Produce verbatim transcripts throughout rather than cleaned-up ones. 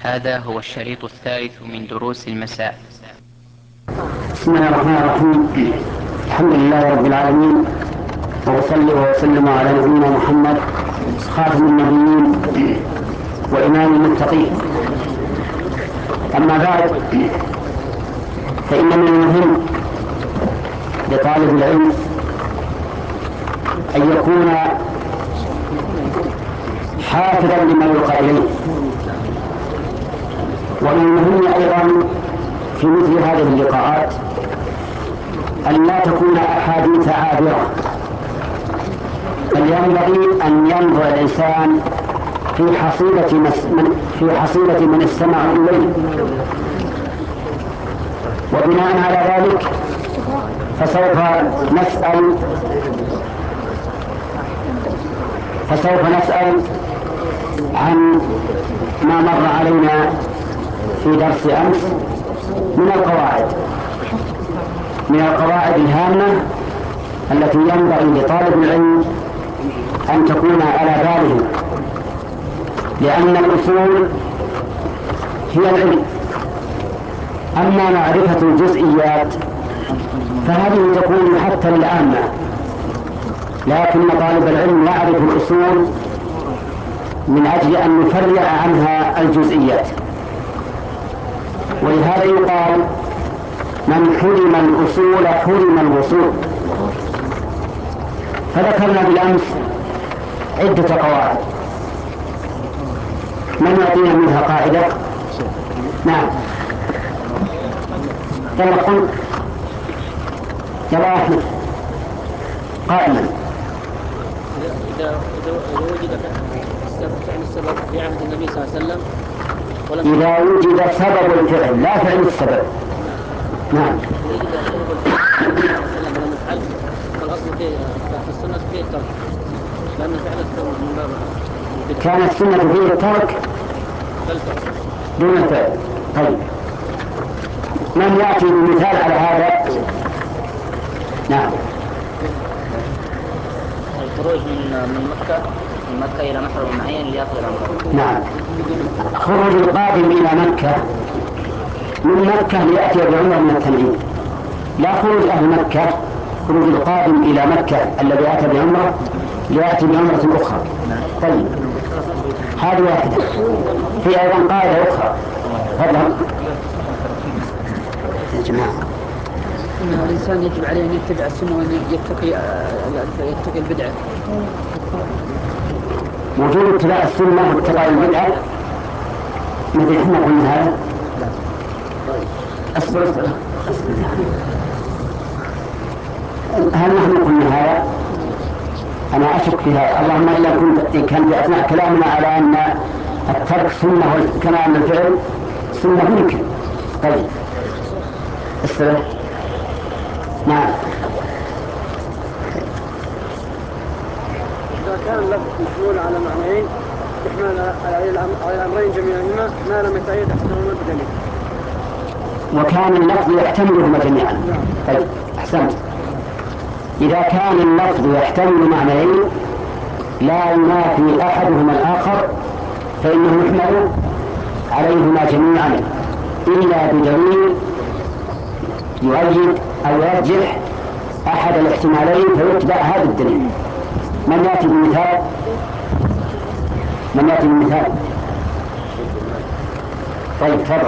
هذا هو الشريط الثالث من دروس المساء. بسم الله الرحمن الرحيم. الحمد لله رب العالمين، وأصلي وأسلم على نبينا محمد خاتم النبيين وإمام المتقين. أما بعد، فإن من المهم لطالب العلم أن يكون حافظا لما يلقى إليه، ومن المهم أيضا في مثل هذه اللقاءات أن لا تكون أحاديث عابرة، بل ينبغي أن ينظر الإنسان في حصيلة من في حصيلة من استمع إليه، وبناء على ذلك فسوف نسأل فسوف نسأل عن ما مر علينا في درس أمس من القواعد من القواعد الهامة التي ينبغي لطالب العلم أن تكون على باله، لأن الأصول هي العلم. أما معرفة الجزئيات فهذه تكون حتى للعامة، لكن طالب العلم يعرف الأصول من أجل أن نفرع عنها الجزئيات. ولهذا يقال: من حرم الأصول حرم الوصول. فذكرنا بالأمس عدة قواعد، من يعطينا منها قاعدة؟ نعم، يلا قل، يلا أحمد قائما. إذا وجد فعل السبب في عهد النبي صلى الله عليه وسلم، إذا وجد سبب الفعل لا فعل السبب. نعم. إذا وجد سبب الفعل ولم يفعل، فالأصل في السنة فيه الترك، لأن فعل السبب من باب البدع. كان السنة فيه الترك دون الفعل. طيب، من يأتي بمثال على هذا؟ نعم. الخروج من من مكة من مكة إلى محرم معين ليأخذ العمرة. نعم، خروج القادم إلى مكة من مكة ليأتي بعمرة من التنعيم، لا خروج أهل مكة، خروج القادم إلى مكة الذي أتى بعمرة ليأتي بعمرة أخرى. طيب، هذه واحدة. في أيضا قاعدة أخرى. تفضل يا جماعة. إن الإنسان يجب عليه أن يتبع السنة وأن يتقي يتقي البدعة. وجود اتباع السنة واتباع البدعة مثل احنا قلنا هذا. أصبر أصبر هل نحن قلنا هذا؟ أنا أشك في هذا، اللهم إلا كنت كان في أثناء كلامنا على أن الترك سنة كما أن الفعل سنة ممكن. طيب، استرح. نعم. إذا كان اللفظ محمول على معنيين يحمل على الأمرين جميعهما ما لم يتأيد أحدهما بدليل. وكان اللفظ يحتملهما جميعا. طيب، أحسنت. إذا كان اللفظ يحتمل معنيين لا ينافي أحدهما الآخر فإنه يحمل عليهما جميعا إلا بدليل يؤيد أو يرجح أحد الاحتمالين فيتبع هذا الدليل. من يأتي بمثال؟ من يأتي بمثال؟ طيب، تفضل.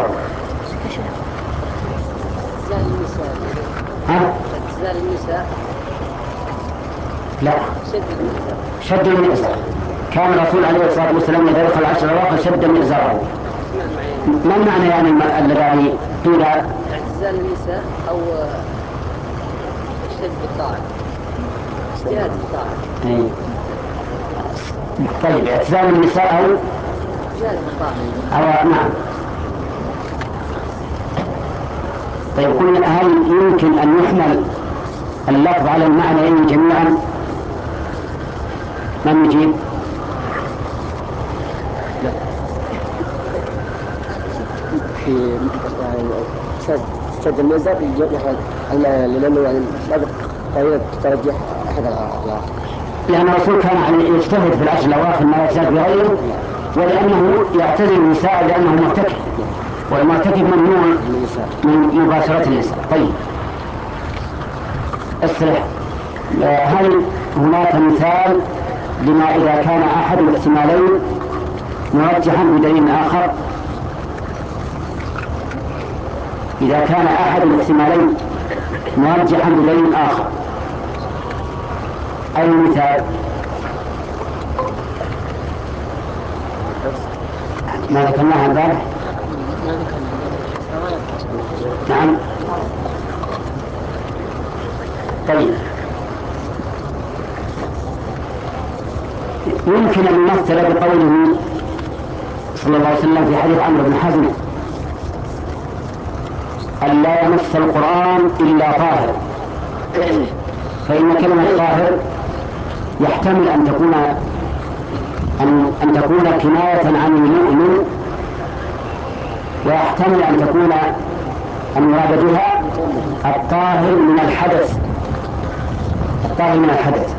اعتزال النساء. ها؟ اعتزال النساء. لا، شد النساء. شد النساء. كان الرسول عليه الصلاة والسلام إذا دخل العشر الأواخر شد من إزاره. ما المعنى يعني الذي قيل؟ اعتزال النساء أو شد الطاعة، اجتهاد الطاعة. أي. طيب، اعتزال النساء أو اجتهاد الطاعة. أو نعم. طيب، قلنا هل يمكن أن يحمل اللفظ على المعنى جميعا؟ من يجيب؟ في شد شد الميزان يحمل المعنى، لأنه يعني سابق قرينة ترجح أحد الآخر، لأن الرسول كان يعني يجتهد في العشر الأواخر ما يجتهد بغيره، ولأنه يعتزل النساء لأنه مرتكب، والمرتكب ممنوع من مباشرة النساء. طيب اصلح. هل هناك مثال لما إذا كان أحد الاحتمالين مرجحا بدليل آخر؟ إذا كان أحد الاحتمالين مرجحا بدليل آخر، أي مثال؟ ما ذكرناها امبارح؟ نعم. طيب يمكن أن نمثل بقوله صلى الله عليه وسلم في حديث عمرو بن حزم أن لا يمس القرآن إلا طاهر، فإن كلمة طاهر يحتمل أن تكون أن, أن تكون كناية عن المؤمن، ويحتمل أن تكون المراد بها الطاهر من الحدث، الطاهر من الحدث.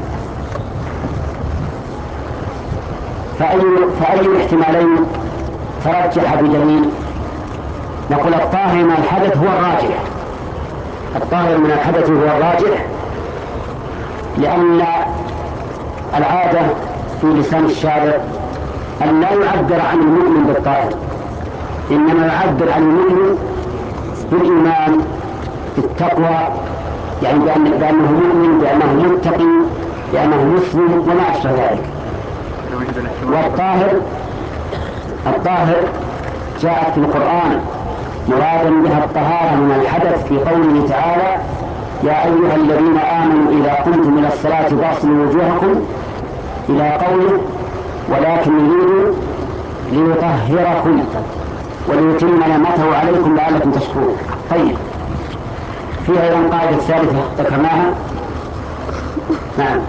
فأي, فأي الاحتمالين ترجح بدليل؟ نقول الطاهر من الحدث هو الراجح، الطاهر من الحدث هو الراجح، لأن العادة في لسان الشارع أن لا يعبر عن المؤمن بالطاهر، إنما يعبر عن المؤمن بالإيمان بالتقوى، يعني بأنه مؤمن، بأنه متقي، بأنه مسلم وما أشبه ذلك. والطاهر الطاهر جاءت في القرآن مرادا بها الطهارة من الحدث في قوله تعالى: يا أيها الذين آمنوا إذا قمتم إلى الصلاة فاغسلوا وجوهكم، إلى قوله: ولكن يريد ليطهركم وليتم نعمته عليكم لعلكم تشكرون. طيب فيها أيضا قاعدة ثالثة ذكرناها. نعم.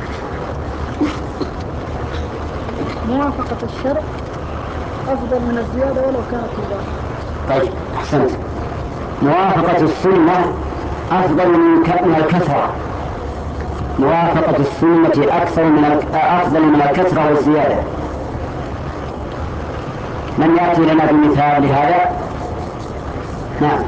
موافقة الشرع أفضل من الزيادة ولو كانت مباحة. طيب أحسنت. موافقة السنة أفضل من الكثرة، موافقة السنة أكثر من أفضل من الكثرة والزيادة. من يأتي لنا بمثال لهذا؟ نعم.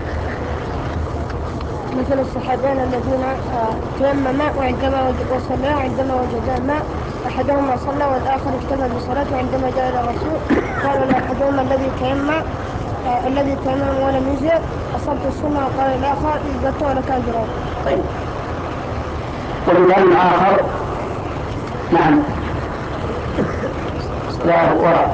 مثل الصحابين الذين تيمما وعندما وصلى عندما وجدا ماء، أحدهما صلى والآخر اكتفى بصلاته، عندما جاء إلى الرسول قال لأحدهما الذي تيمم الذي تيمم ولم يجزئ أصبت السنة، وقال الآخر إجزت ولك أجران. طيب ومثال آخر. نعم. لا وراء.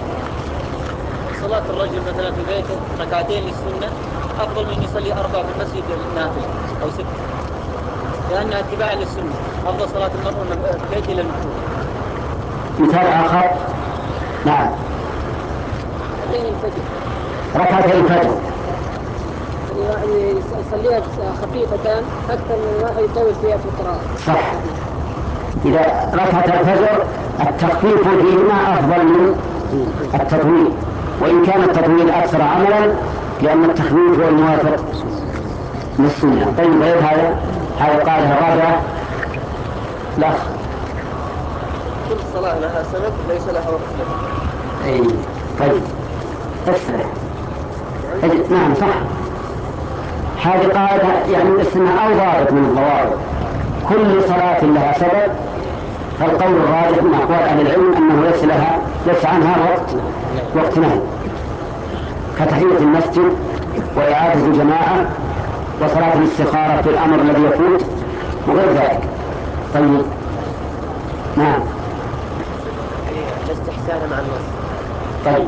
صلاة الرجل مثلا في بيته ركعتين للسنة أفضل من يصلي أربع في المسجد النافلة أو ست، لأنها اتباع للسنة. أفضل صلاة المرء في بيته للمكتوب. مثال آخر. نعم. ركعتين الفجر. ركعتين الفجر يعني يصليها خفيفتان أكثر من ما يطول فيها في القراءة. صح. إذا ركعت الفجر التخفيف فيهما أفضل من التطويل، وإن كان التطويل أكثر عملا لأن التخفيف هو الموافق للسنة. طيب غير هذا هذا قاعدة الرابعة. لا، كل صلاة لها سبب ليس لها وقت لها. أي طيب اسرع. نعم صح. هذه قاعدة يعني اسمها أو ضابط من الضوابط. كل صلاة لها سبب، فالقول الراجح من أقوال أهل العلم أنه ليس لها ليس عنها وقت وقت نهي، كتحية المسجد وإعادة الجماعة وصلاة الاستخارة في الأمر الذي يفوت وغير ذلك. طيب نعم. الاستحسان مع النص. طيب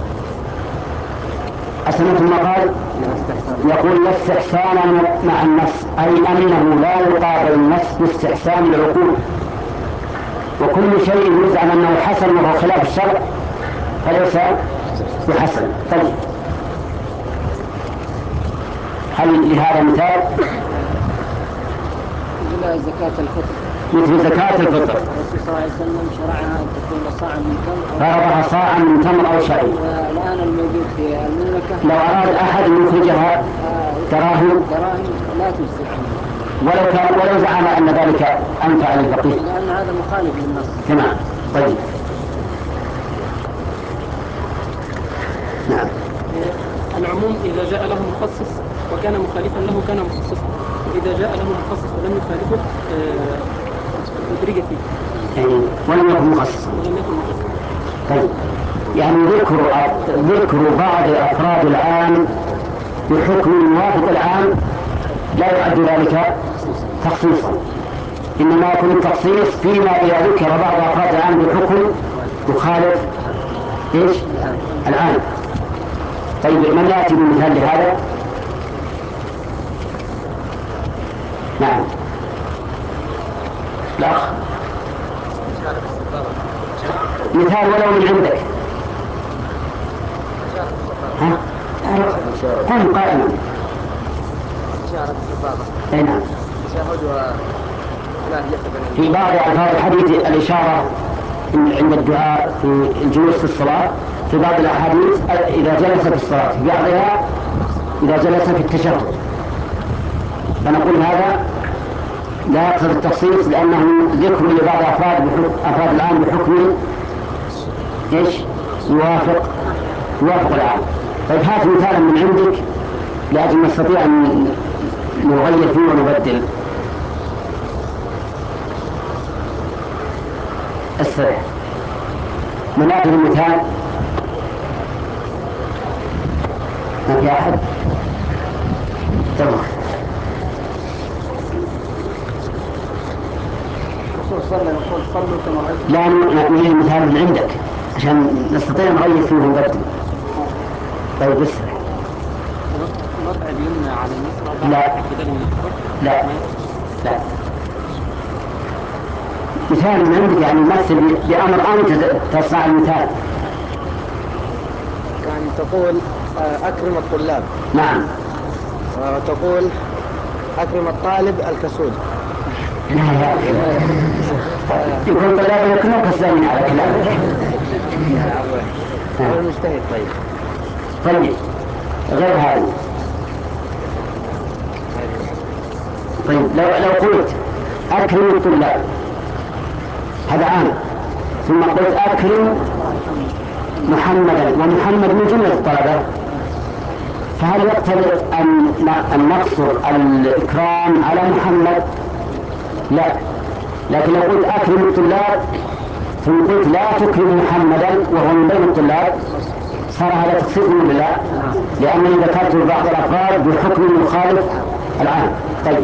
أسمعتم ما قال؟ يقول الاستحسان مع النص، أي أنه لا يقابل النص باستحسان العقول، وكل شيء يزعم أنه حسن وهو خلاف الشرع فليس بحسن. طيب هل لهذا مثال؟ إلى زكاة الفطر. مثل زكاة الفطر الرسول صلى الله عليه وسلم شرعها أن تكون صاعا من تمر، فرضها صاعا من تمر أو شعير. والآن الموجود في المملكة لو أراد أحد أن يخرجها دراهم دراهم لا تجزي عنه، ولو كان ولو زعم أن ذلك أنفع للفقير، لأن هذا مخالف للنص. تمام. طيب مخصص وكان مخالفا له كان مخصصا، وإذا جاء له مخصص ولم يخالفه أدرج فيه. يعني ولم يكن مخصصا. ولم يكن مخصصا. طيب يعني ذكر ذكر بعض أفراد العام بحكم يوافق العام لا يعد ذلك تخصيصا، إنما يكون التخصيص فيما إذا ذكر بعض أفراد العام بحكم يخالف إيش؟ العام. طيب من يأتي بمثال لهذا؟ نعم الأخ، مثال ولو من عندك. ها؟ قم قائما. نعم. في بعض ألفاظ الحديث الإشارة عند الدعاء في الجلوس في الصلاة، في بعض الأحاديث إذا جلس في الصلاة، في بعضها إذا جلس في التشهد. فنقول هذا لا يقصد التخصيص لأنه ذكر لبعض أفراد أفراد العام بحكم إيش؟ يوافق يوافق العام. طيب هات مثالا من عندك لأجل نستطيع أن نغير فيه ونبدل. الصريح من أجل المثال ما في أحد؟ تمام. لا نريد المثال من عندك عشان نستطيع نغير فيه ونبدل. طيب بس وضع اليمنى على اليسرى لا لا لا مثال من عندك يعني مثل بأمر أنت تصنع المثال. كان تقول أكرم الطلاب. نعم. وتقول أكرم الطالب الكسول. لا لا يكون طلاب يكونوا كسلانين على كلامك. هو المجتهد. طيب طيب غير هذا. طيب لو لو قلت أكرم الطلاب هذا عام، ثم قلت أكرم محمدا ومحمد من جملة الطلبة، فهل يقتضي أن نقصر الإكرام على محمد؟ لا. لكن لو قلت أكرم الطلاب ثم قلت لا تكرم محمدا وهو من بين الطلاب صار هذا تخصيص من الله، لأنني ذكرت بعض الأفراد بحكم مخالف العام. طيب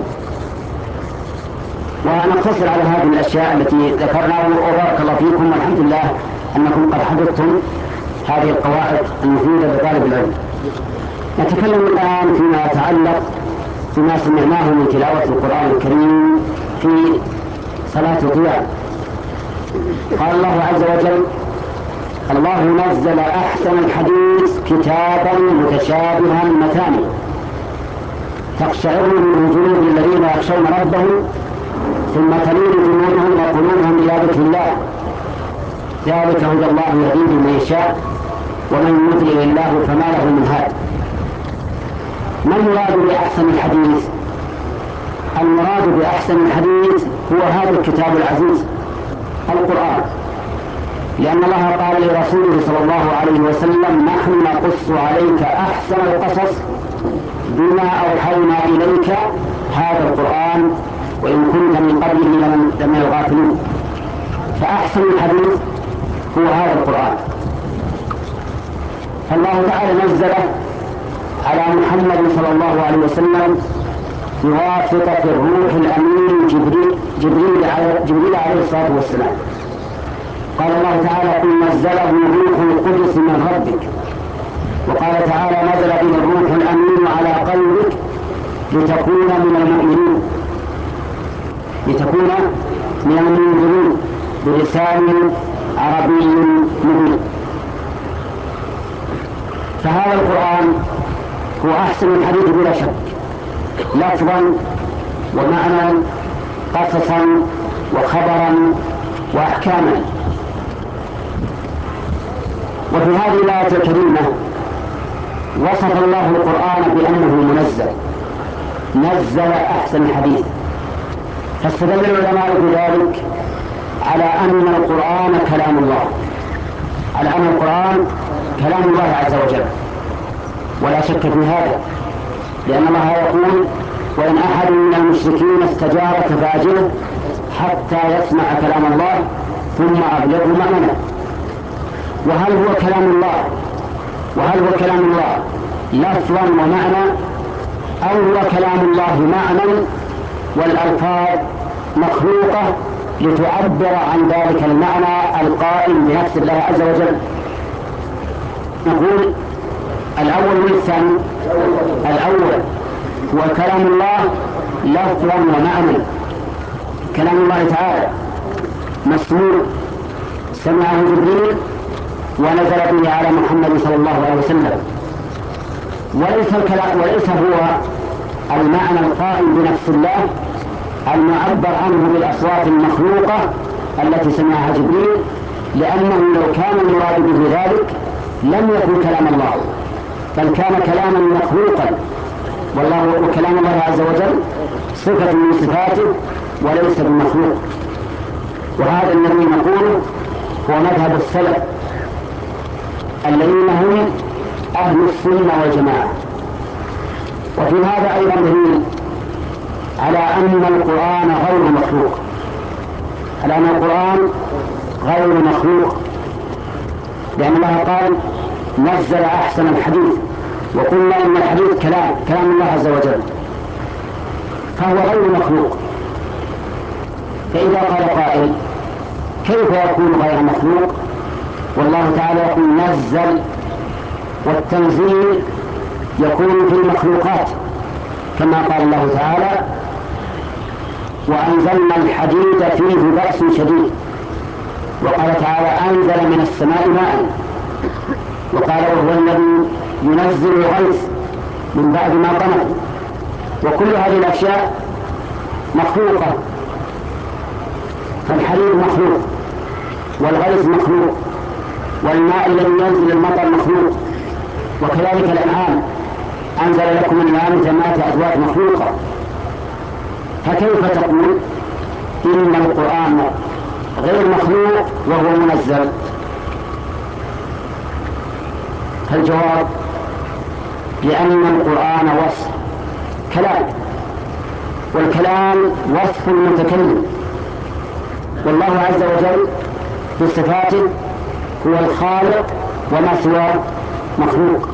ونقتصر على هذه الأشياء التي ذكرناها، وبارك الله فيكم والحمد لله أنكم قد حفظتم هذه القواعد المفيدة لطالب العلم. نتكلم الآن فيما يتعلق بما سمعناه من تلاوة القرآن الكريم في صلاة القيام. قال الله عز وجل: الله نزل أحسن الحديث كتابا متشابها مثاني تقشعر من جلود الذين يخشون ربهم ثم تلين جلودهم وقلوبهم إلى ذكر الله ذلك هدى الله يهدي من يشاء ومن يضلل الله فما له من هاد. ما المراد بأحسن الحديث؟ المراد بأحسن الحديث هو هذا الكتاب العزيز القرآن، لأن الله قال لرسوله صلى الله عليه وسلم: نحن نقص عليك أحسن القصص بما أوحينا إليك هذا القرآن وإن كنت من قبله لمن الغافلين. فأحسن الحديث هو هذا القرآن. فالله تعالى نزله على محمد صلى الله عليه وسلم بواسطة الروح الأمين جبريل, جبريل, عليه, جبريل عليه الصلاة والسلام. قال الله تعالى: قل نزله روح القدس من ربك. وقال تعالى: نزل به الروح الأمين على قلبك لتكون من المؤمنين لتكون من المنذرين بلسان عربي مبين. فهذا القرآن هو أحسن الحديث بلا شك، لفظا ومعنى، قصصا وخبرا وأحكاما. وفي هذه الآية الكريمة وصف الله القرآن بأنه منزل، نزل أحسن الحديث. فاستدل العلماء بذلك على أن القرآن كلام الله، على أن القرآن كلام الله عز وجل، ولا شك في هذا، لأن الله يقول وإن أحد من المشركين استجارك فأجره حتى يسمع كلام الله ثم أبلغه مأمنه. وهل هو كلام الله وهل هو كلام الله لفظا ومعنى أو هو كلام الله معنى والألفاظ مخلوقة لتعبر عن ذلك المعنى القائم بنفس الله عز وجل؟ نقول الأول والثاني. الأول هو كلام الله لفظا ومعنى، كلام الله تعالى مسموع سمعه جبريل ونزل به على محمد صلى الله عليه وسلم، وليس الكلام وليس هو المعنى القائم بنفس الله المعبر عنه بالأصوات المخلوقة التي سمعها جبريل، لأنه لو كان المراد به ذلك لم يكن كلام الله بل كان كلاما مخلوقا، والله وكلام الله عز وجل صفة من صفاته وليس بمخلوق. وهذا الذي نقوله هو مذهب السلف الذين هم أهل السنة والجماعة. وفي هذا أيضا دليل على أن القرآن غير مخلوق، على أن القرآن غير مخلوق، لأن الله قال نزل أحسن الحديث، وقلنا إن الحديث كلام كلام الله عز وجل فهو غير مخلوق. فإذا قال قائل كيف يكون غير مخلوق والله تعالى يقول نزل، والتنزيل يكون في المخلوقات كما قال الله تعالى وأنزلنا الحديد فيه بأس شديد، وقال تعالى أنزل من السماء ماء، وقال وهو الذي ينزل الغيث من بعد ما قنط. وكل هذه الأشياء مخلوقة، فالحديد مخلوق والغيث مخلوق والماء الذي ينزل المطر مخلوق، وكذلك الأنعام أنزل لكم الأنعام جماعة أزواج مخلوقة. فكيف تقول إن القرآن غير مخلوق وهو منزل؟ فالجواب لأن القرآن وصف كلام، والكلام وصف المتكلم، والله عز وجل بصفاته هو الخالق وما سواه مخلوق.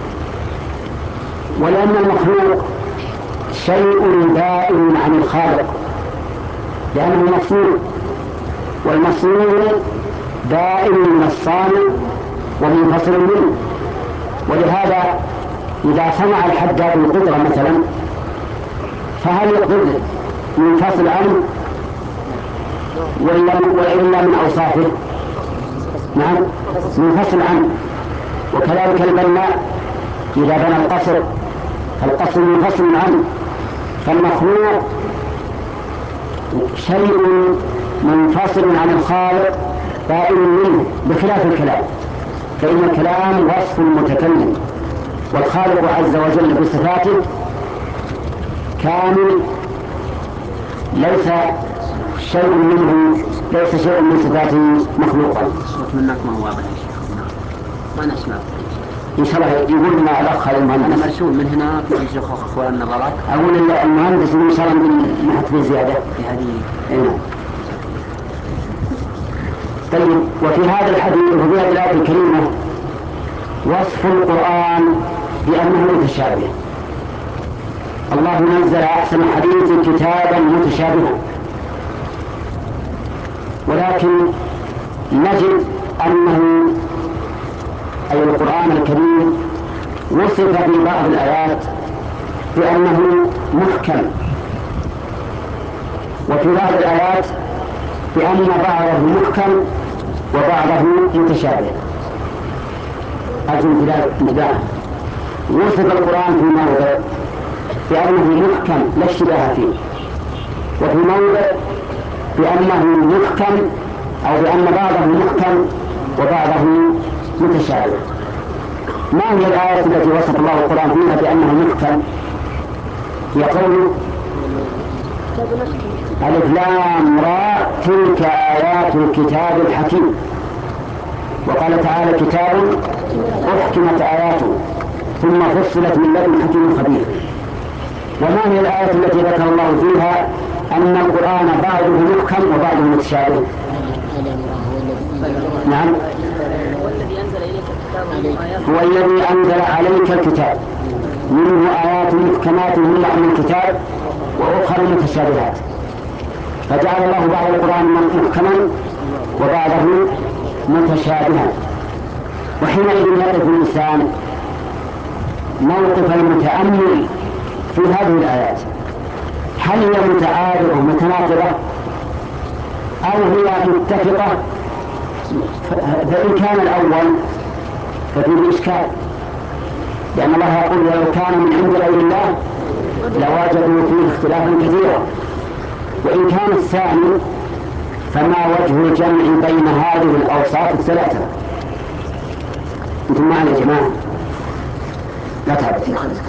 ولأن المخلوق شيء بائن عن الخالق لأنه مصنوع، والمصنوع بائن من الصانع ومنفصل منه. ولهذا إذا صنع الحداد القدرة مثلا فهل القدر منفصل عنه وإلا من أوصافه؟ نعم منفصل عنه. وكذلك البناء إذا بنى القصر فالقصر منفصل عنه. فالمخلوق شيء منفصل عن الخالق بائن منه بخلاف الكلام، فإن الكلام وصف المتكلم، والخالق عز وجل بصفاته كامل، ليس شيء منه ليس شيء من صفاته مخلوقا. الصوت منك ما هو واضح يا شيخ، ما نسمع إن شاء الله يقول لنا الأخ المهندس. أنا مرسول من هنا في أخواننا غلط. أقول المهندس إن شاء الله نحط في زيادة في هذه. إيه. طيب، وفي هذا الحديث وفي هذه الآية الكريمة وصف القرآن بأنه متشابه. الله نزل أحسن الحديث كتابا متشابها، ولكن نجد أنه أي القرآن الكريم وصف في بعض الآيات بأنه محكم، وفي بعض الآيات بأن بعضه محكم وبعضه متشابه. أجل انتباه، وصف القرآن في موضع بأنه محكم لا اشتباه فيه، وفي موضع بأنه محكم أو بأن بعضه محكم وبعضه متشابه. ما هي الآية التي وصف الله القرآن فيها بأنه محكم؟ هي قوله ألف لام را تلك آيات الكتاب الحكيم. وقال تعالى كتاب أحكمت آياته ثم فصلت من لدن حكيم خبير. وما هي الآية التي ذكر الله فيها أن القرآن بعضه محكم وبعضه متشابه؟ نعم، هو الذي أنزل إليك الكتاب منه آيات هو الذي أنزل عليك الكتاب منه آيات محكمات هن أم الكتاب وأخرى متشابهات، فجعل الله بعض القرآن محكما وبعضه متشابها. وحينئذ يقف الإنسان موقف المتأمل في هذه الآيات، هل هي متعارضة متناقضة أو هي متفقة؟ فإن كان الأول ففيه إشكال، لأن الله يقول ولو كان من عند غير الله لوجدوا فيه اختلافا كثيرا. وإن كان الثاني فما وجه الجمع بين هذه الأوصاف الثلاثة؟ أنتم معنا يا جماعة؟ لا تعبت يا خالد.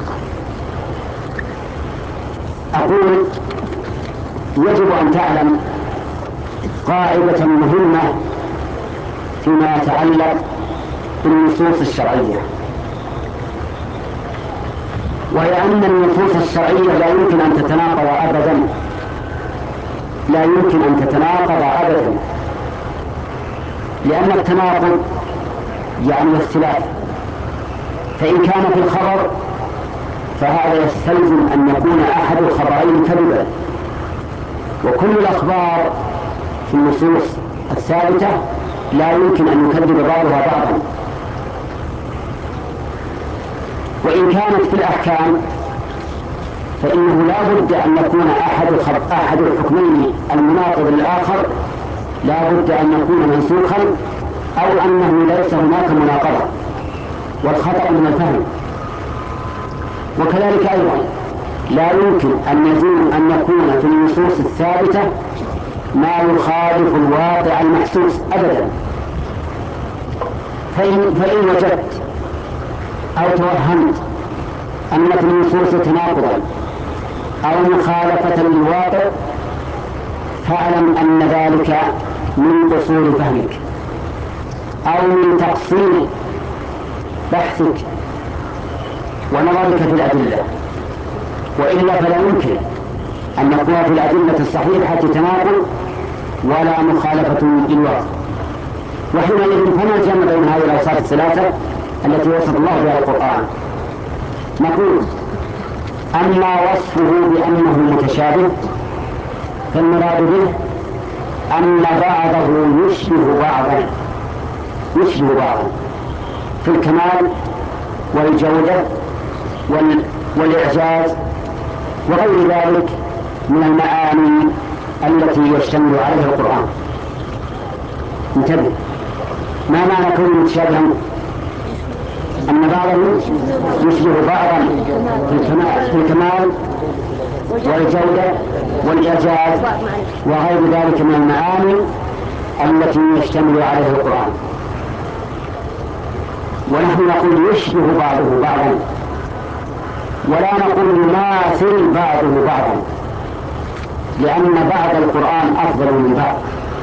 أقول يجب أن تعلم قاعدة مهمة فيما يتعلق بالنصوص الشرعية، وهي أن النصوص الشرعية لا يمكن أن تتناقض أبدا، لا يمكن أن تتناقض أبدا، لأن التناقض يعني الاختلاف. فإن كان في الخبر فهذا يستلزم أن يكون أحد الخبرين كذبا، وكل الأخبار في النصوص الثابتة لا يمكن أن يكذب بعضها بعضا. وإن كانت في الأحكام فإنه لا بد أن يكون أحد أحد الحكمين المناقض للآخر لا بد أن يكون منسوخا أو أنه ليس هناك مناقضة، والخطأ من الفهم. وكذلك أيضا لا يمكن أن يكون أن يكون في النصوص الثابتة ما يخالف الواقع المحسوس أبدا. فإن, فإن وجدت أو توهمت أن في النصوص تناقضا أو مخالفة للواقع فاعلم أن ذلك من قصور فهمك أو من تقصير بحثك ونظرك في الأدلة، وإلا فلا يمكن أن يكون في الأدلة الصحيحة تناقض ولا مخالفة للواقع. وحينئذ فما الجمع بين هذه الأوصاف الثلاثة التي وصف الله بها القرآن؟ نقول أما وصفه بأنه متشابه فالمراد به أن بعضه يشبه بعضا يشبه بعضا في الكمال والجودة والإعجاز وغير ذلك من المعاني التي يشتمل عليها القرآن. انتبه، ما معنى كونه متشابها؟ أن بعضه يشبه بعضا في الكمال والجودة والإعجاز وغير ذلك من المعاني التي يشتمل عليها القرآن. ونحن نقول يشبه بعضه بعضا ولا نقول يماثل بعضه بعضا، لأن بعض القرآن أفضل من بعض،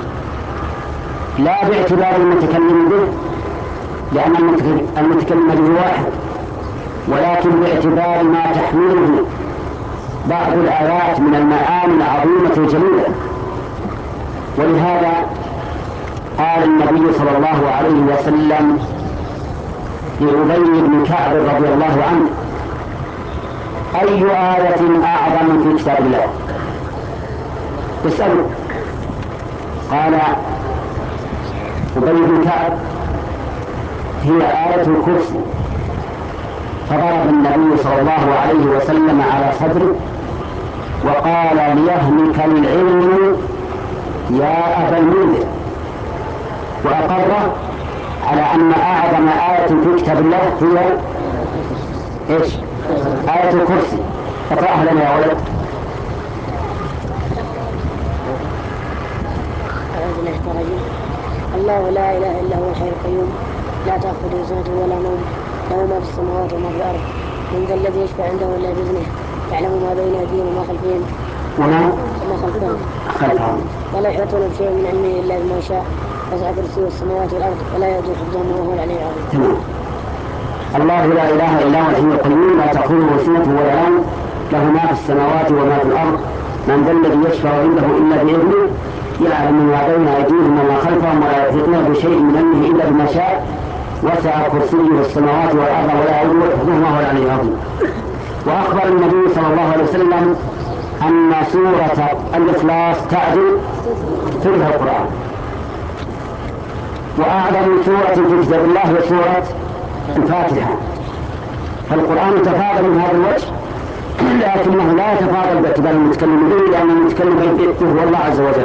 لا باعتبار المتكلم به لأن المتكلم به واحد، ولكن باعتبار ما تحمله بعض الآيات من المعاني العظيمة الجليلة. ولهذا قال النبي صلى الله عليه وسلم لأبي بن كعب رضي الله عنه: أي آية أعظم في كتاب الله؟ اسأله. قال أبي بن كعب: هي آية الكرسي. فضرب النبي صلى الله عليه وسلم على صدره وقال: ليهنك العلم يا أبا المنذر، وأقر على أن أعظم آية في كتاب الله هي إيش؟ آية الكرسي. اقرأها لنا يا ولد. أعوذ بالله من الرجيم. الله لا إله إلا هو الحي القيوم لا تأخذه سنة ولا نوم له ما في السماوات وما في الأرض من ذا الذي يشفع عنده إلا بإذنه يعلم ما بين أيديهم وما خلفهم وما وما خلفهم خلفهم ولا يحيطون بشيء من علمه إلا بما شاء وسع كرسيه السماوات والأرض ولا يؤوده حفظهما وهو العلي العظيم. تمام. الله لا إله إلا هو الحي القيوم لا تأخذه سنة ولا نوم له ما في السماوات وما في الأرض من ذا الذي يشفع عنده إلا بإذنه يعلم ما بين أيديهم وما خلفهم ولا يحيطون بشيء من علمه إلا بما شاء وسع كرسيه السماوات والأرض ولا يؤوده حفظهما وهو العلي العظيم. وأخبر النبي صلى الله عليه وسلم أن سورة الإخلاص تعدل ثلث القرآن، وأعظم سورة في كتاب الله هي سورة الفاتحة. فالقرآن تفاضل من هذا الوجه، لكنه لا يتفاضل باعتبار المتكلم به، لأن المتكلم به هو الله عز وجل.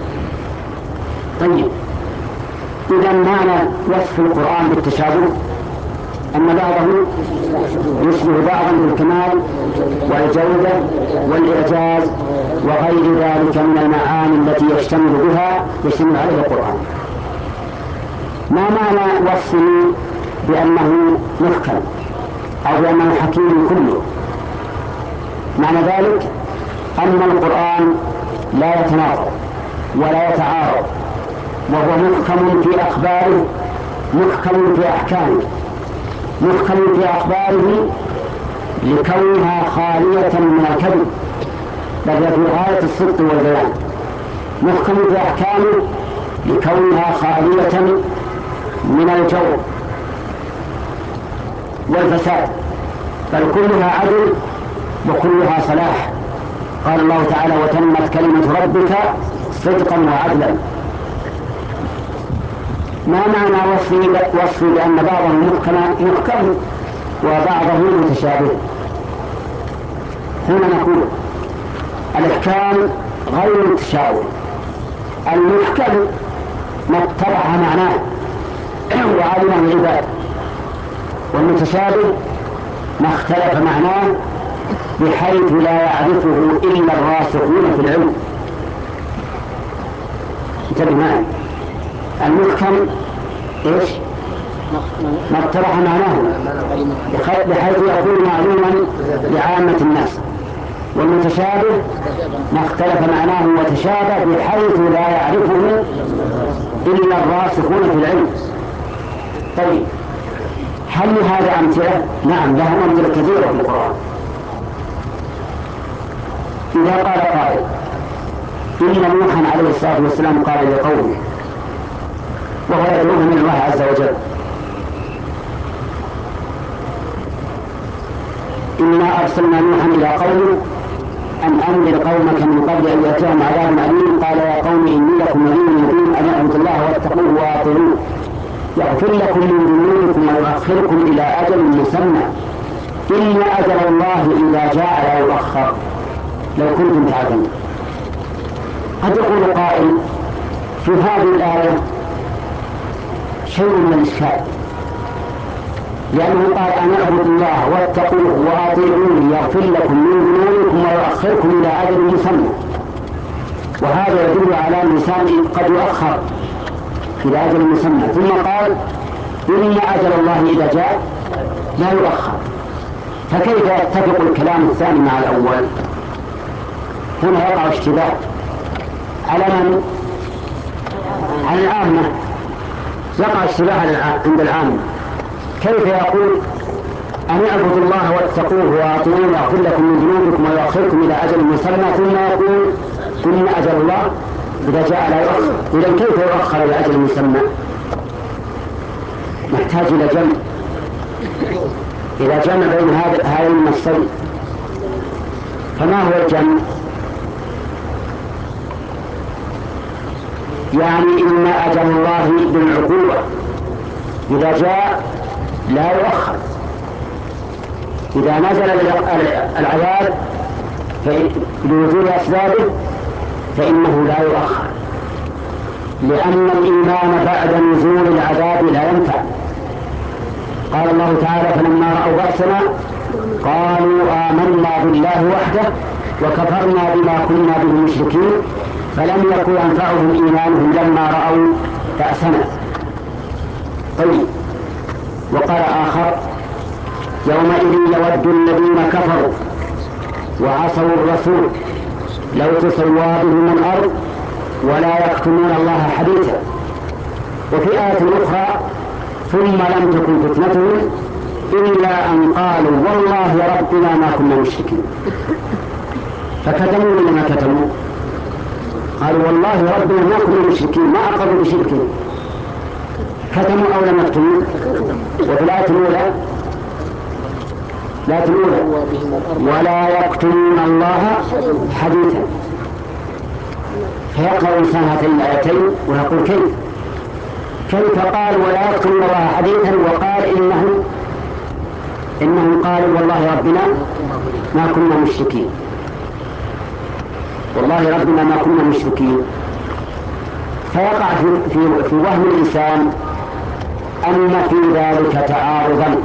طيب، إذا معنى وصف القرآن بالتشابه أن بعضه يشبه بعضا بالكمال والجودة والإعجاز وغير ذلك من المعاني التي يشتمل بها يشتمل عليها القرآن. ما معنى وصفه بأنه محكم أو بأنه حكيم كله؟ معنى ذلك أن القرآن لا يتناقض ولا يتعارض، وهو محكم في أخباره محكم في أحكامه، محكم في أخباره لكونها خالية من الكذب بل في غاية الصدق والبيان، محكم في أحكامه لكونها خالية من الجور والفساد، بل كلها عدل وكلها صلاح. قال الله تعالى: وتمت كلمة ربك صدقا وعدلا. ما معنى وصفي بأن بعضه محكم وبعضه متشابه؟ هنا نقول الإحكام غير التشابه. المحكم ما اتضح معناه وعلمه العباد، والمتشابه ما اختلف معناه بحيث لا يعرفه إلا الراسخون في العلم. انتبه معي، المحكم ايش؟ ما اتضح معناه بحيث يكون معلوما لعامة الناس، والمتشابه ما اختلف معناه وتشابه بحيث لا يعرفه إلا الراسخون في العلم. طيب، هل هذا أمثلة؟ نعم، له أمثلة كثيرة في القرآن. إذا قال قائل إن نوحا عليه الصلاة والسلام قال لقومه وهو يدعوهم من الله عز وجل: إنا أرسلنا نوحا إلى قومه أن أنذر قومك من قبل أن يأتيهم عذاب أليم. قال: يا قوم إني لكم نذير مبين أن اعبدوا الله واتقوه وأطيعوه يغفر لكم من ذنوبكم ويؤخركم إلى أجل مسمى إن أجل الله إذا جاء لا يؤخر لو كنتم تعلمون. قد يقول قائل في هذه الآية شيء من الإشكال، لأنه قال: أن اعبدوا الله واتقوه وأطيعوه يغفر لكم من ذنوبكم ويؤخركم إلى أجل مسمى، وهذا يدل على الإنسان قد يؤخر إلى أجل مسمى. ثم قال: إن أجل الله إذا جاء لا يؤخر، فكيف يتفق الكلام الثاني مع الأول؟ هنا يقع اشتباه على من؟ على العامة، يقع اشتباه عند العامة. كيف يقول أن اعبدوا الله واتقوه وأطيعوه يغفر لكم من ذنوبكم ويؤخركم إلى أجل مسمى، ثم يقول إن أجل الله إذا جاء لا يؤخر؟ إذن كيف يؤخر إلى أجل مسمى؟ نحتاج إلى جمع، إلى جمع بين هذين النصين. فما هو الجمع؟ يعني إن أجل الله بالعقوبة إذا جاء لا يؤخر، إذا نزل العذاب بوجود أسبابه فإنه لا يؤخر، لأن الإيمان بعد نزول العذاب لا ينفع. قال الله تعالى: فلما رأوا بأسنا قالوا آمنا بالله وحده وكفرنا بما كنا به مشركين فلم يكن ينفعهم إيمانهم لما رأوا بأسنا. طيب، وقال آخر: يومئذ يود الذين كفروا وعصوا الرسول لو تسوى بهم الأرض ولا يكتمون الله حديثا. وفي آية أخرى: ثم لم تكن فتنتهم إلا أن قالوا والله ربنا ما كنا مشركين، فكتموا ولا ما كتموا؟ قالوا والله ربنا ما كنا مشركين، ما أقروا بشركين، كتموا أو لم يكتموا؟ وفي الآية الأولى لا الأولى ولا يكتمون الله حديثا، فيقرأ الإنسان هاتين الآيتين ويقول كيف كيف قال ولا يكتمون الله حديثا وقال إنه إنهم قالوا والله ربنا ما كنا مشركين، والله ربنا ما كنا مشركين. فيقع في, في, في وهم الإنسان أن في ذلك تعارضا،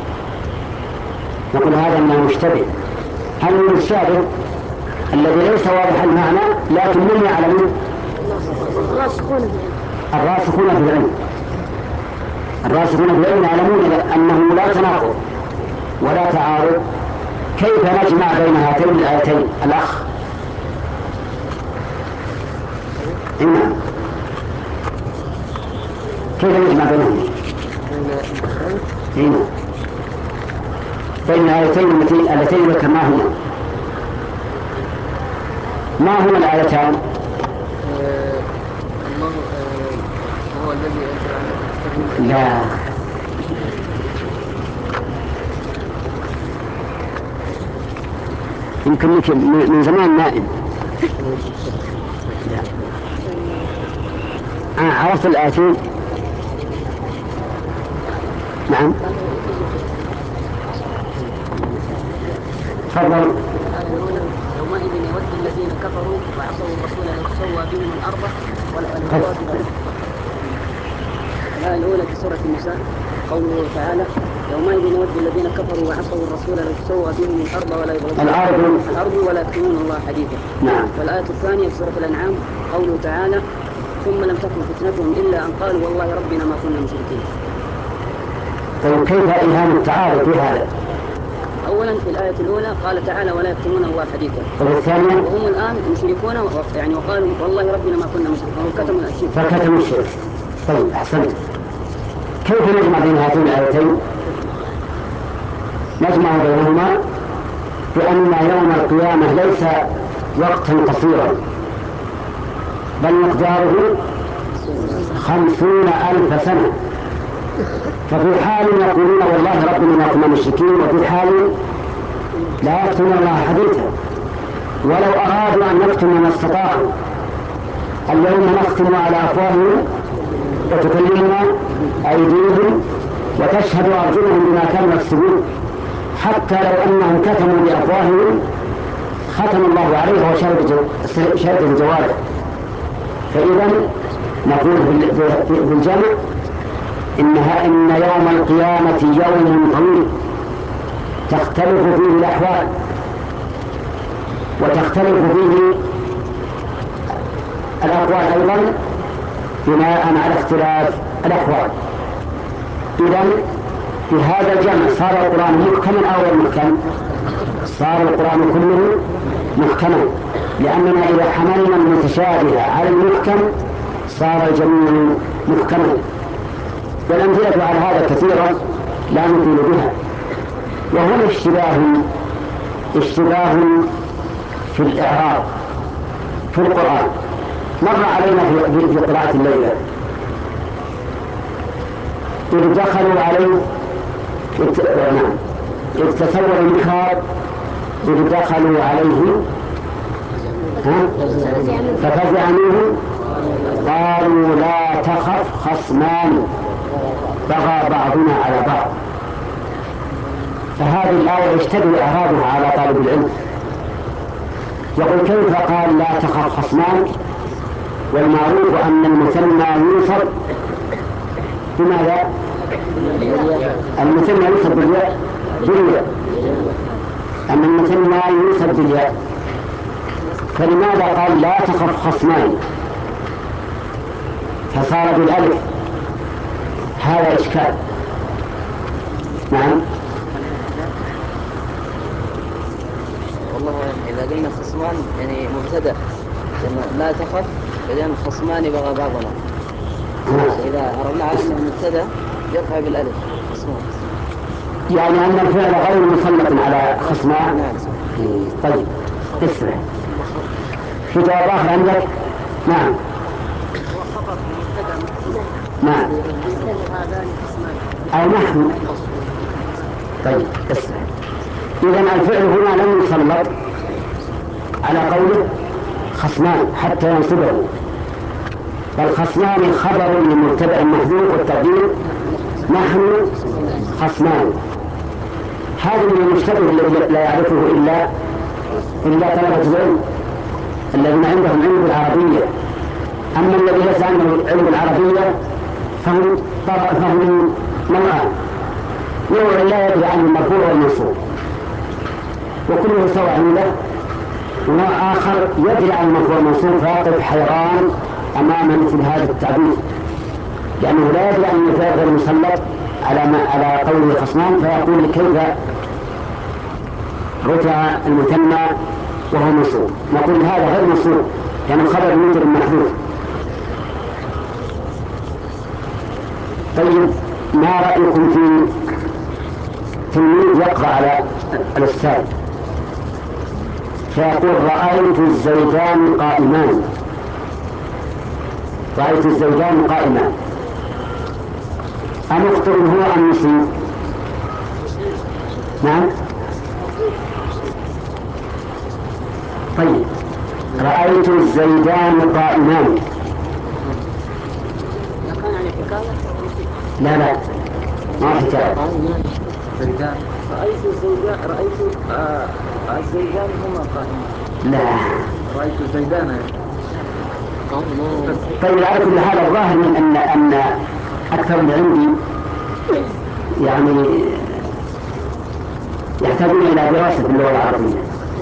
نقول هذا ما مشتبه. هل من الشابه الذي ليس واضح المعنى لكن من يعلم؟ الراسخون في العلم، الراسخون في العلم يعلمون أنه لا تناقض ولا تعارض. كيف نجمع بين هاتين الآيتين الأخ؟ إنه كيف نجمع بينهم؟ إنه بين الآيتين اللتين ذكرناهما، ما هما الآيتان؟ الله هو الذي أنزل عليك. لا، يمكن لك من زمان نائم. آه عرفت الآيتين؟ نعم تفضل. يومئذ يود الذين كفروا وعصوا الرسول لو تسوى بهم الأرض والأرض. الآية الأولى في سورة النساء قوله تعالى يومئذ يود الذين كفروا وعصوا الرسول لو تسوى بهم الأرض ولا يظلمون الأرض الأرض ولا يكتمون الله حديثا. نعم. والآية الثانية في سورة الأنعام قوله تعالى ثم لم تكن فتنتهم إلا أن قالوا والله ربنا ما كنا مشركين. طيب كيف إيهام التعارض في هذا؟ أولا في الآية الأولى قال تعالى ولا يكتمون الله حديثا، والثانية وهم الآن مشركون يعني وقالوا والله ربنا ما كنا مشركين وكتموا الشرك. فكتموا الشرك. طيب أحسنت. كيف نجمع بين هاتين الآيتين؟ نجمع بينهما بأن يوم القيامة ليس وقتا قصيرا بل مقداره خمسون ألف سنة، ففي حال يقولون والله ربنا ما كنا مشركين، وفي حال لا يكتمون الله حديثا. ولو أرادوا أن يكتموا ما استطاعوا. اليوم نختم على أفواههم وتكلمنا أيديهم وتشهد أرجلهم بما كانوا يكسبون، حتى لو أنهم كتموا بأفواههم ختم الله عليه وشهد الجوارح. فإذا نقول بالجمع إنها إن يوم القيامة يوم طويل تختلف فيه الأحوال وتختلف فيه الأقوال أيضا بناء على اختلاف الأحوال. إذن في هذا الجمع صار القرآن محكما أو غير محكم؟ صار القرآن كله محكما، لأننا إذا حملنا المتشابه على المحكم صار الجميع محكما. والأمثلة على هذا كثيرة لا نطيل بها. وهنا اشتباه اشتباه في الإعراب في القرآن مر علينا في, في قراءة الليلة، إذ دخلوا عليه نعم إذ تسول المحراب إذ دخلوا عليه ففزع منهم قالوا لا تخف خصمان بغى بعضنا على بعض. فهذه الآية يشتبه إعرابها على طالب العلم، يقول كيف قال لا تخف خصمان والمعروف أن المثنى يوصف بماذا؟ المثنى يوصف بالياء بالياء أن المثنى يوصف بالياء، فلماذا قال لا تخف خصمان فصار بالألف؟ هذا إشكال. نعم والله إذا قلنا خصمان يعني مبتدأ لا تخف بعدين خصمان بغى بعضنا، إذا أردنا على أنه مبتدأ يرفع بالألف خصمان. يعني أن الفعل غير مسلط على خصمان. طيب اسمع في جواب آخر عندك. نعم نعم أو نحن. طيب اسمع، إذن الفعل هنا لم يسلط على قوله خصمان حتى ينصبه، بل خصمان خبر لمبتدأ محذوف والتقدير نحن خصمان. هذا من المشتبه الذي لا يعرفه إلا إلا طلبة العلم الذين عندهم علم العربية. أما الذي ليس عنده علم العربية فهم فهم نوعان: نوع لا يدري عن المرفوع والمنصوب وكله سواء عنده، ونوع آخر يدري عن المرفوع والمنصوب فيقف حيران أمام مثل هذا التعبير، لأنه لا يدري عن الفعل غير مسلط على ما على قوله خصمان، فيقول كيف رفع المثنى وهو منصوب. نقول هذا غير منصوب لأنه يعني خبر منكر محذوف. طيب ما رأيكم في تلميذ يقرأ على الأستاذ فيقول رأيت الزوجان قائمان، رأيت الزوجان قائمان، أمخطئ هو أم مصيب؟ نعم. طيب رأيت الزوجان قائمان. لا لا ما حكاية. رأيت الزوجان رأيت آه الزوجان هما قائمين. لا رأيت الزوجان. طيب على كل حال الظاهر من أن أن أكثر من عندي يعني يحتاجون إلى دراسة اللغة العربية.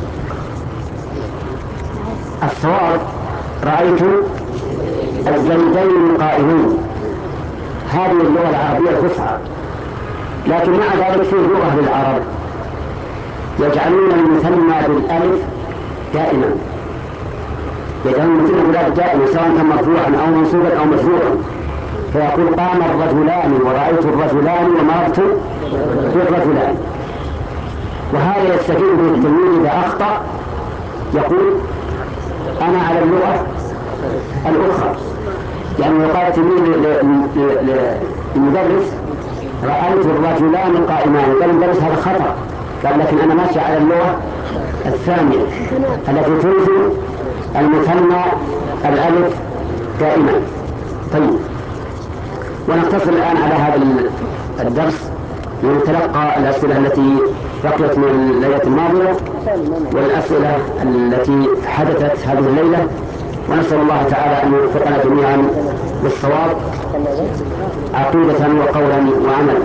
الصواب رأيت الزوجين قائمين، هذه اللغة العربية الفصحى، لكن مع ذلك فيه لغة للعرب يجعلون المثنى بالألف دائما، يجعلون المثنى بالألف دائما سواء كان مرفوعا أو منصوبا أو مجرورا، فيقول قام الرجلان ورأيت الرجلان ومررت بالرجلان. وهذا يستفيد به التلميذ إذا أخطأ يقول أنا على اللغة الأخرى، يعني يقال التلميذ للمدرس رأيت الرجلان قائمان، قال المدرس هذا خطأ، قال لكن أنا ماشي على اللغة الثانية التي تنزل المثنى الألف دائما. طيب ونقتصر الآن على هذا الدرس ونتلقى الأسئلة التي بقيت من الليلة الماضية والأسئلة التي حدثت هذه الليلة، ونسأل الله تعالى أن يوفقنا جميعا بالصواب عقيدة وقولا وعملا.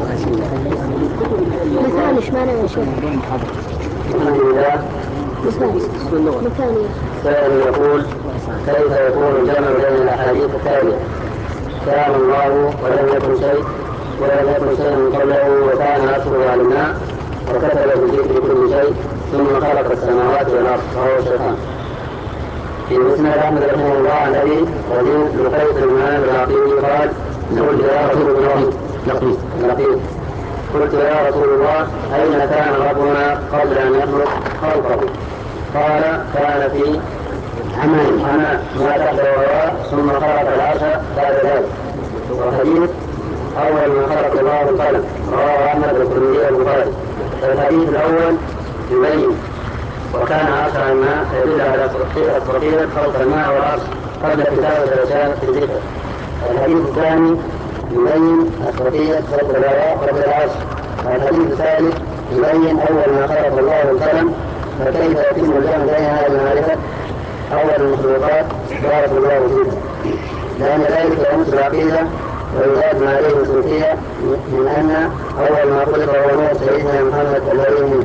مثال ايش معنى يا شيخ؟ الحمد لله. مثال سائل يقول كيف يكون الجمع بين الأحاديث التالية: كان الله ولم يكن شيء ولم يكن شيء قبله وكان أصله على الماء وكتب بذكر كل شيء ثم خلق السماوات والأرض، وهو الشيطان. في مسند أحمد رحمه الله عن أبي رجل لقيت المال العقيل قال قلت يا رسول الله لقيت لقيت قلت يا رسول الله أين كان ربنا قبل أن يخلق خلقه؟ قال كان في حمام حمام ما تحت الهواء ثم خلق العرش بعد ذلك. وحديث أول ما خلق الله القلم رواه أحمد والترمذي والبخاري. الحديث الأول يبين وكان عرش على الماء يدل على صفية خلق الماء والعرش قبل كتابة الأشياء في الذكر. الحديث الثاني يبين صفية خلق الهواء قبل العرش. الحديث الثالث يبين أول ما خلق الله القلم فكيف يتم الجمع بين هذه المعرفة أول المخلوقات بارك الله فيكم، لأن ذلك يمس العقيدة ويزاد ما عليه الصوفية من أن أول ما خلق هو نور سيدنا محمد الذي منه.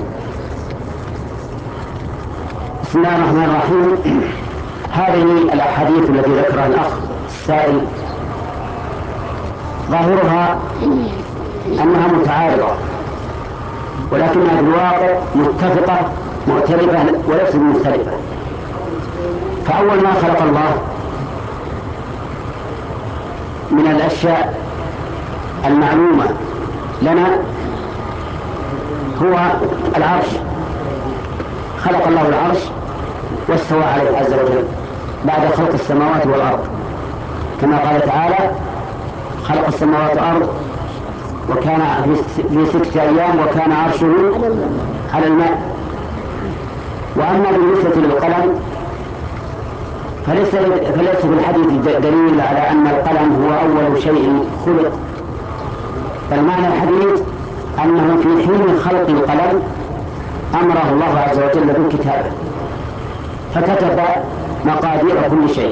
بسم الله الرحمن الرحيم. هذه الأحاديث التي ذكرها الأخ السائل ظاهرها أنها متعارضة، ولكنها في الواقع متفقة معترفة وليست مختلفة. فأول ما خلق الله من الأشياء المعلومة لنا هو العرش. خلق الله العرش واستوى عليه عز وجل بعد خلق السماوات والأرض، كما قال تعالى: خلق السماوات والأرض وكان في ستة أيام وكان عرشه على الماء. وأما بالنسبة للقلم فليس فليس في الحديث دليل على أن القلم هو أول شيء خلق، بل معنى الحديث أنه في حين خلق القلم أمره الله عز وجل بالكتابة فكتب مقادير كل شيء.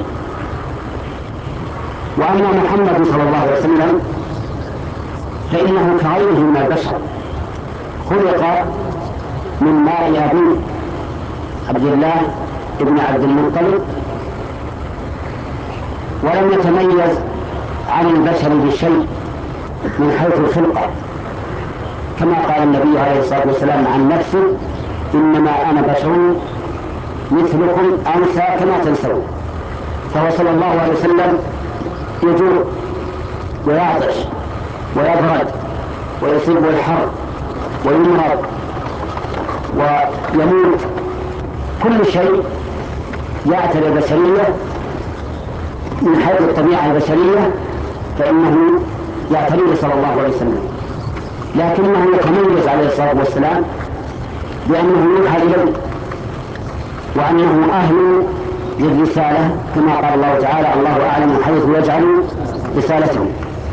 وأما محمد صلى الله عليه وسلم فإنه كغيره من البشر، خلق من ماء أبيه عبد الله ابن عبد المطلب، ولم يتميز عن البشر بشيء من حيث الخلقة، كما قال النبي عليه الصلاة والسلام عن نفسه: إنما أنا بشر مثلكم أنسى كما تنسون. فهو صلى الله عليه وسلم يجوع ويعطش ويبرد ويصيبه الحر ويمرض ويموت، كل شيء يعتري البشرية من حيث الطبيعة البشرية فإنه يعتريه صلى الله عليه وسلم، لكنه يتميز عليه الصلاة والسلام بأنه يوحى إليه وأنه أهل للرسالة، كما قال الله تعالى: الله أعلم حيث يجعل رسالته.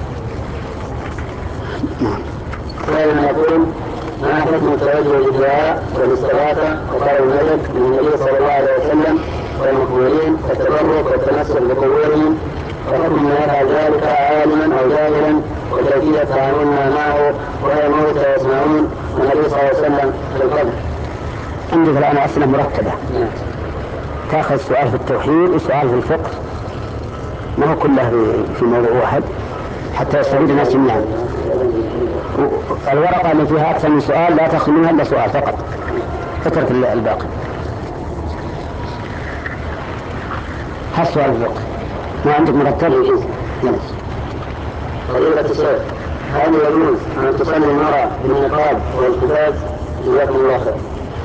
ولما يقول: ما حكم التوجه للدعاء والاستغاثة وقال الملك من النبي صلى الله عليه وسلم والمقبولين والتبرك والتمسك بقبورهم، وحكم من يفعل ذلك عالما أو جاهلا، وكيفية تعاملنا معه وهي الموت يسمعون والنبي صلى الله عليه وسلم في القبر. عندك الآن أسئلة مركبة، تأخذ سؤال في التوحيد وسؤال في الفقه، ما هو كله في موضوع واحد حتى يستفيد الناس جميعا. الورقة اللي فيها أكثر من سؤال لا تأخذ منها إلا سؤال فقط، اترك الباقي. هالسؤال الفقه ما عندك مرتب؟ فضيلة الشيخ، هل يجوز أن تصلي المرأة بالنقاب والقفاز؟ جزاكم الله خير.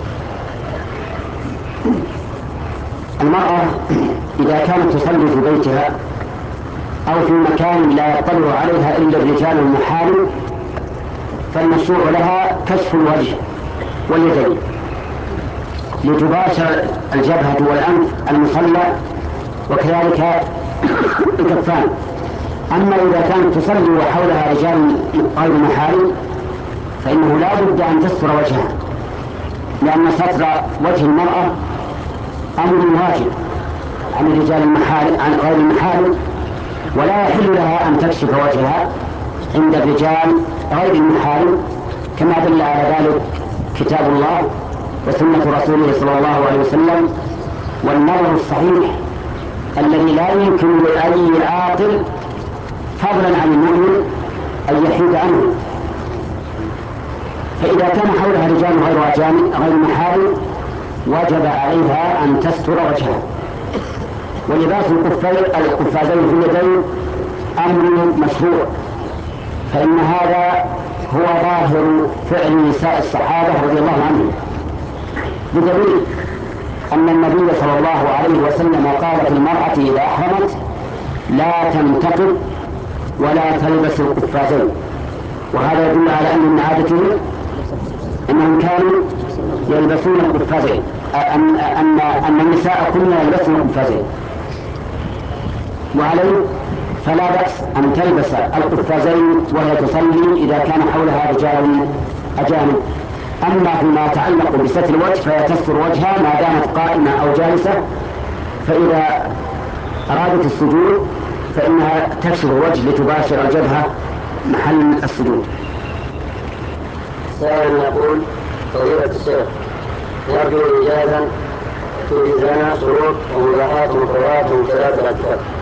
المرأة إذا كانت تصلي في بيتها أو في مكان لا يطلع عليها إلا الرجال المحارم فالمشروع لها كشف الوجه واليدين لتباشر الجبهة والأنف المصلى وكذلك الكفان. أما إذا كانت تصلي وحولها رجال غير محارم فإنه لا بد أن تستر وجهها، لأن ستر وجه المرأة أمر واجب عن الرجال المحارم عن غير المحارم، ولا يحل لها أن تكشف وجهها عند الرجال غير المحارم، كما دل على ذلك كتاب الله وسنة رسوله صلى الله عليه وسلم والنظر الصحيح الذي لا يمكن لأي عاقل فضلا عن المؤمن أن يحيد عنه. فإذا كان حولها رجال غير أجانب غير محارم وجب عليها أن تستر وجهها. ولباس القفازين في اليدين أمر مشروع، فإن هذا هو ظاهر فعل نساء الصحابة رضي الله عنهم، بدليل أن النبي صلى الله عليه وسلم قال في المرأة إذا أحرمت: لا تنتقب ولا تلبس القفازين. وهذا يدل على أن من عادتهم أنهم كانوا يلبسون القفازين، أن, أن, أن النساء كنا يلبسن القفازين، وعليه فلا بأس أن تلبس القفازين وهي تصلي إذا كان حولها رجال أجانب. أما فيما يتعلق بستر الوجه فهي تستر وجهها ما دامت قائمة أو جالسة، فإذا أرادت السجود فإنها تكشف الوجه لتباشر الجبهة محل السجود. سائل يقول: فضيلة الشيخ، نرجو إجازة توجد لنا شروط ومباحات ومقررات ومبتلات الاعتكاف.